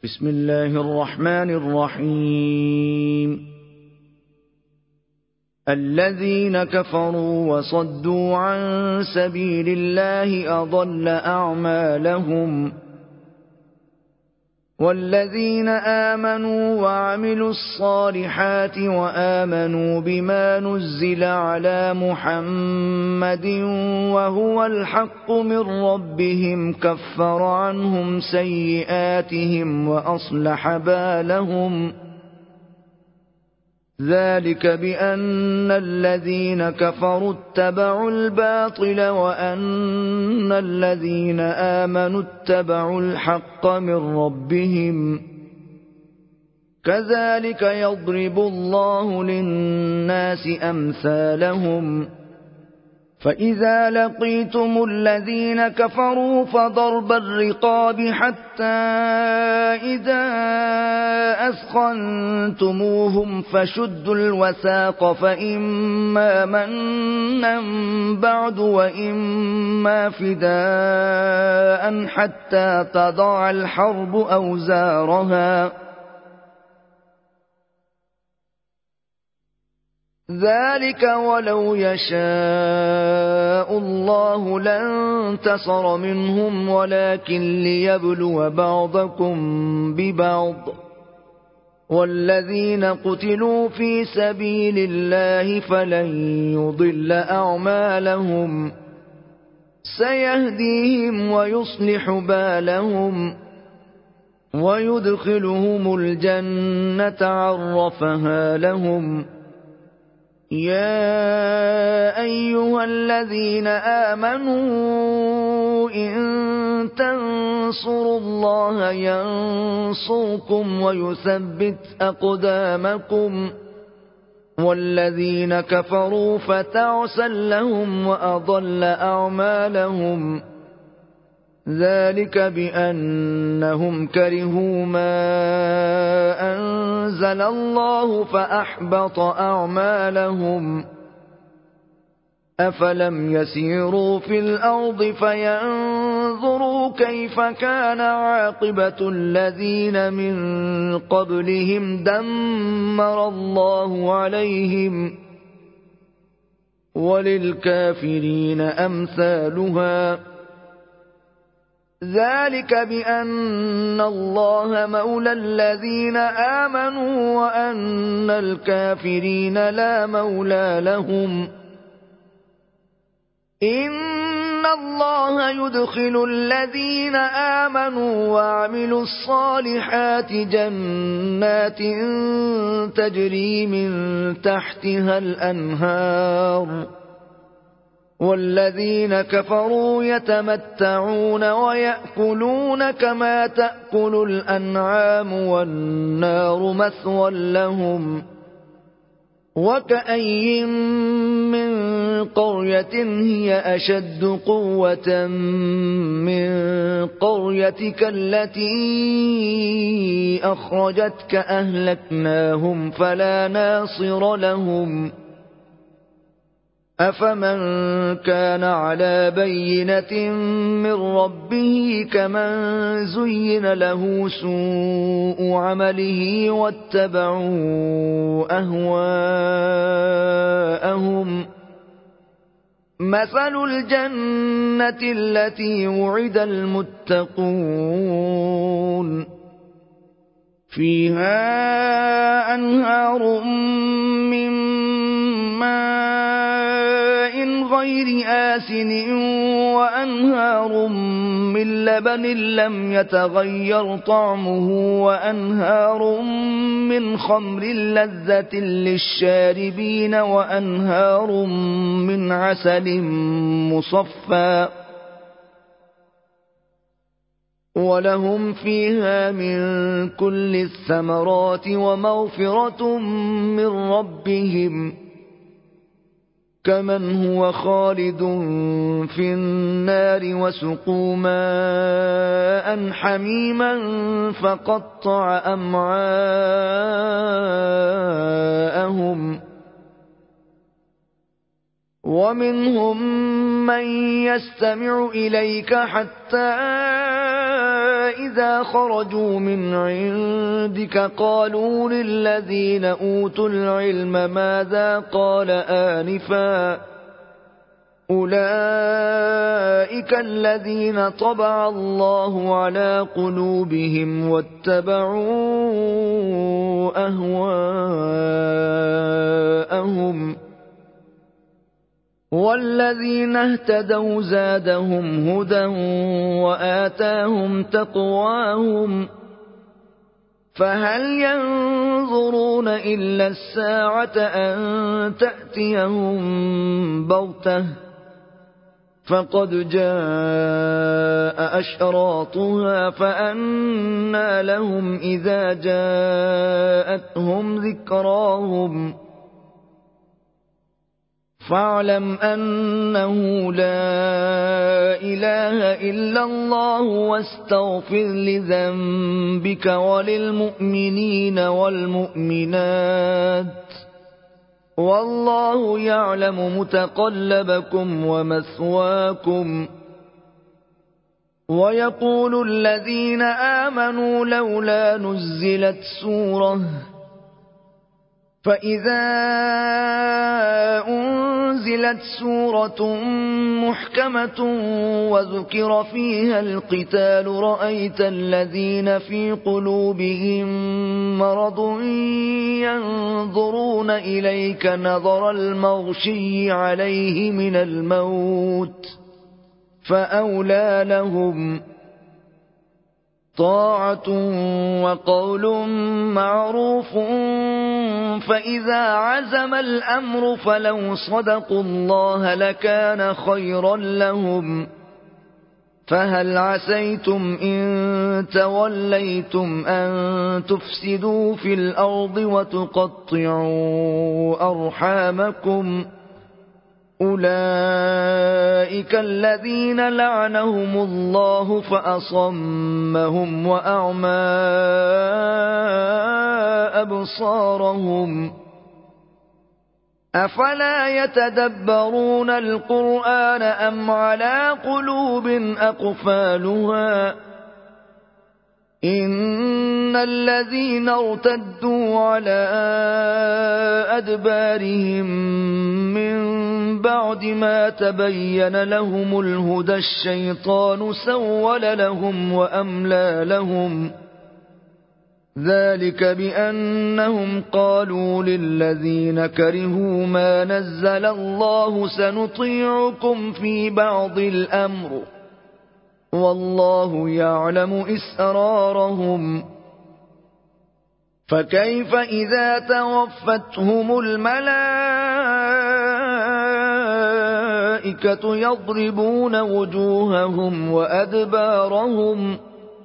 بسم الله الرحمن الرحيم. الذين كفروا وصدوا عن سبيل الله أضل أعمالهم، والذين آمنوا وعملوا الصالحات وآمنوا بما نزل على محمد وهو الحق من ربهم كفر عنهم سيئاتهم وأصلح بالهم. ذلك بأن الذين كفروا اتبعوا الباطل وأن الذين آمنوا اتبعوا الحق من ربهم. كذلك يضرب الله للناس أمثالهم. فإذا لقيتم الذين كفروا فضرب الرقاب حتى إذا أثخنتموهم فشدوا الوثاق، فإما منا بعد وإما فداء حتى تضع الحرب أوزارها. ذلك ولو يشاء الله لانتصر منهم ولكن ليبلو بعضكم ببعض. والذين قتلوا في سبيل الله فلن يضل أعمالهم، سيهديهم ويصلح بالهم ويدخلهم الجنة عرفها لهم. يا أيها الذين آمنوا إن تنصروا الله ينصركم ويثبت أقدامكم. والذين كفروا فتعسا لهم وأضل أعمالهم. ذلك بأنهم كرهوا ما أنزل الله فأحبط أعمالهم. أفلم يسيروا في الأرض فينظروا كيف كان عاقبة الذين من قبلهم دمر الله عليهم، وللكافرين أمثالها. ذلك بأن الله مولى الذين آمنوا وأن الكافرين لا مولى لهم. إن الله يدخل الذين آمنوا وعملوا الصالحات جنات تجري من تحتها الأنهار، والذين كفروا يتمتعون ويأكلون كما تأكل الأنعام والنار مثوى لهم. وكأين من قرية هي أشد قوة من قريتك التي أخرجتك أهلكناهم فلا ناصر لهم. أفمن كان على بينة من ربه كمن زين له سوء عمله واتبعوا أهواءهم. مثل الجنة التي وعد المتقون فيها أنهار من ماء غير آسن وأنهار من لبن لم يتغير طعمه وأنهار من خمر لذة للشاربين وأنهار من عسل مصفى ولهم فيها من كل الثمرات ومغفرة من ربهم كمن هو خالد في النار وسقوا ماء حميما فقطع أمعاءهم. ومنهم من يستمع إليك حتى فإذا خرجوا من عندك قالوا للذين أوتوا العلم ماذا قال آنفا أولئك الذين طبع الله على قلوبهم واتبعوا أهواءهم والذين اهتدوا زادهم هدى وآتاهم تقواهم فهل ينظرون إلا الساعة أن تأتيهم بغتة فقد جاء أشراطها فأنى لهم إذا جاءتهم ذكراهم فاعلم أنه لا إله إلا الله واستغفر لذنبك وللمؤمنين والمؤمنات والله يعلم متقلبكم ومثواكم ويقول الذين آمنوا لولا نزلت سورة فإذا أنزلت سورة محكمة وذكر فيها القتال رأيت الذين في قلوبهم مرض ينظرون إليك نظر المغشي عليه من الموت فأولى لهم طاعة وقول معروف فإذا عزم الأمر فلو صدقوا الله لكان خيرا لهم فهل عسيتم إن توليتم أن تفسدوا في الأرض وتقطعوا أرحامكم أولئك الذين لعنهم الله فأصمهم وأعمى أبصارهم أفلا يتدبرون القرآن أم على قلوب أقفالها إن الذين ارتدوا على أدبارهم من بعد ما تبين لهم الهدى الشيطان سول لهم وأملى لهم ذلك بأنهم قالوا للذين كرهوا ما نزل الله سنطيعكم في بعض الأمر والله يعلم إسرارهم فكيف إذا توفتهم الملائكة يضربون وجوههم وأدبارهم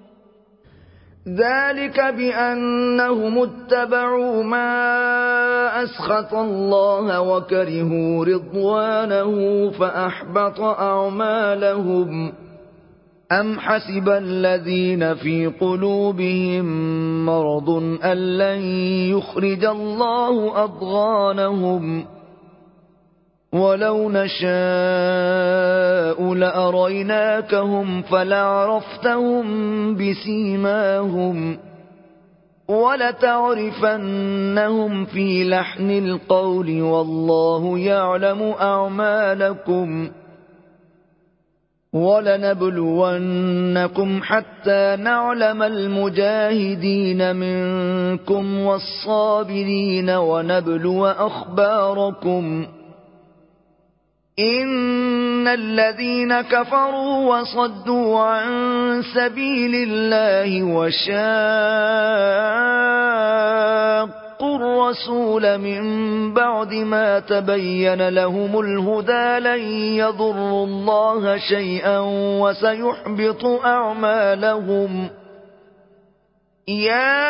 ذلك بأنهم اتبعوا ما أسخط الله وكرهوا رضوانه فأحبط أعمالهم أم حسب الذين في قلوبهم مرض أن لن يخرج الله أضغانهم ولو نشاء لأريناكهم فلعرفتهم بسيماهم ولتعرفنهم في لحن القول والله يعلم أعمالكم ولنبلونكم حتى نعلم المجاهدين منكم والصابرين ونبلو أخباركم إن الذين كفروا وصدوا عن سبيل الله وشاقوا الرسول من بعد ما تبين لهم الهدى لن يضروا الله شيئا وسيحبط أعمالهم يا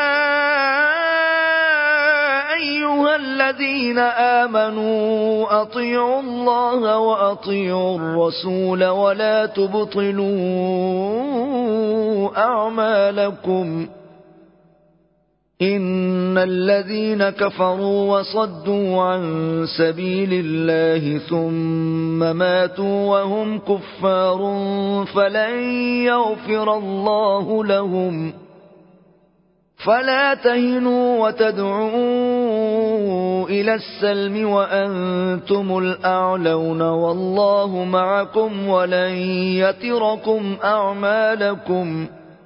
أيها الذين آمنوا أطيعوا الله وأطيعوا الرسول ولا تبطلوا أعمالكم إن الذين كفروا وصدوا عن سبيل الله ثم ماتوا وهم كفار فلن يغفر الله لهم فلا تهنوا وتدعوا إلى السلم وأنتم الأعلون والله معكم ولن يتركم أعمالكم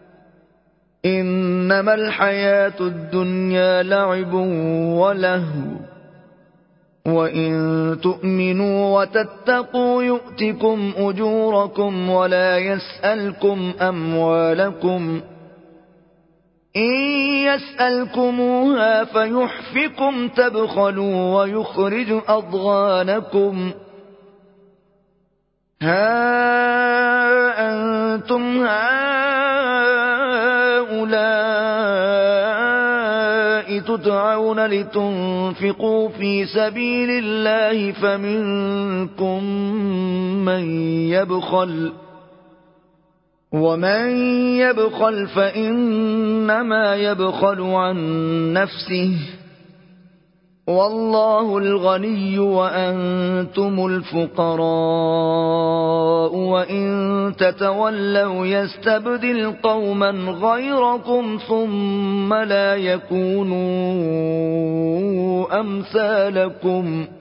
إنما الحياة الدنيا لعب ولهو وإن تؤمنوا وتتقوا يؤتكم أجوركم ولا يسألكم أموالكم إن يسألكموها فيحفكم تبخلوا ويخرج أضغانكم ها أنتم هؤلاء تدعون لتنفقوا في سبيل الله فمنكم من يبخل ومن يبخل فإنما يبخل عن نفسه والله الغني وأنتم الفقراء وإن تتولوا يستبدل قوما غيركم ثم لا يكونوا أمثالكم